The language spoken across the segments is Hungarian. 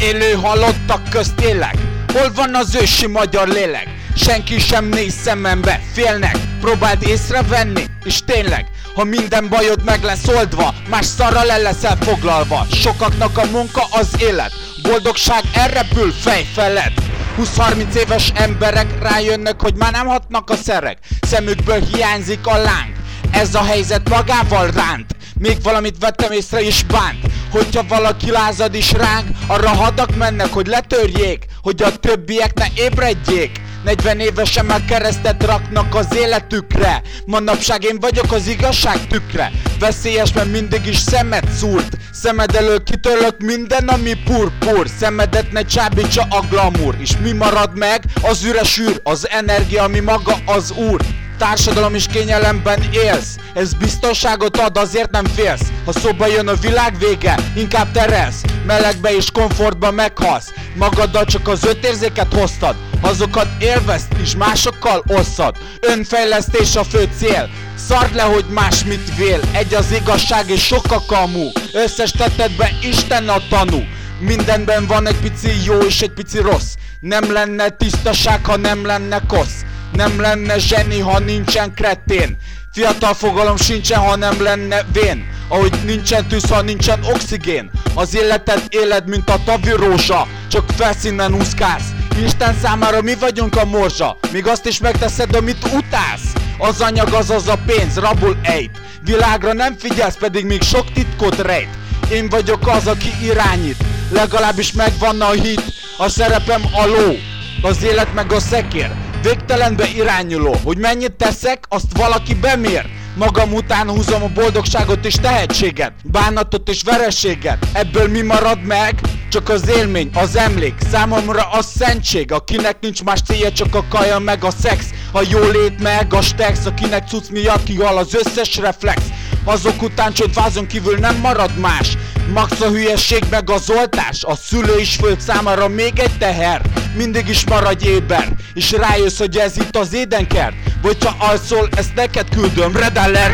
élő halottak közt élek. Hol van az ősi magyar lélek? Senki sem néz szemembe, félnek. Próbáld észrevenni, és tényleg, ha minden bajod meg lesz oldva, más szarral el leszel foglalva. Sokaknak a munka az élet, boldogság elrepül fej felett. 20-30 éves emberek rájönnek, hogy már nem hatnak a szerek. Szemükből hiányzik a láng, ez a helyzet magával ránt. Még valamit vettem észre is bánt, hogyha valaki lázad is ránk, arra hadak mennek, hogy letörjék, hogy a többiek ne ébredjék. 40 évesen már keresztet raknak az életükre. Manapság én vagyok az igazság tükre. Veszélyes, mert mindig is szemet szúrt. Szemed elől kitörlök minden, ami purpur. Szemedet ne csábítsa a glamour. És mi marad meg? Az üres űr, az energia, ami maga az úr. Társadalom és kényelemben élsz, ez biztonságot ad, azért nem félsz. Ha szóba jön a világ vége, inkább terelsz. Melegbe és komfortba meghalsz. Magaddal csak az 5 érzéket hoztad, azokat élvezd és másokkal osszad. Önfejlesztés a fő cél, szard le, hogy más mit vél. Egy az igazság és sok a kamu, összes tettedben Isten a tanú. Mindenben van egy pici jó és egy pici rossz. Nem lenne tisztaság, ha nem lenne kosz. Nem lenne zseni, ha nincsen kretén. Fiatal fogalom sincsen, ha nem lenne vén. Ahogy nincsen tűz, ha nincsen oxigén. Az életed éled, mint a tavirózsa, csak felszínen úszkálsz. Isten számára mi vagyunk a morzsa, míg azt is megteszed, amit utálsz. Az anyag az a pénz, rabul ejt. Világra nem figyelsz, pedig még sok titkot rejt. Én vagyok az, aki irányít, legalábbis megvan a hit. A szerepem a ló, az élet meg a szekér. Végtelenbe irányuló, hogy mennyit teszek, azt valaki bemér. Magam után húzom a boldogságot és tehetséget, bánatot és vereséget. Ebből mi marad meg? Csak az élmény, az emlék, számomra a szentség. Akinek nincs más célja, csak a kaja meg a szex. A jólét meg a stex, akinek cucc miatt kihal az összes reflex. Azok után csődvázon kívül nem marad más. Max a hülyesség meg az oltás. A szülő is föld számára még egy teher. Mindig is maradj éber, és rájössz, hogy ez itt az édenkert. Vagy ha alszol, ezt neked küldöm. Red alert,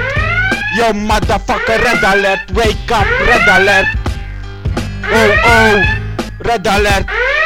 yo motherfucker, red alert. Wake up, red alert. Oh oh, red alert.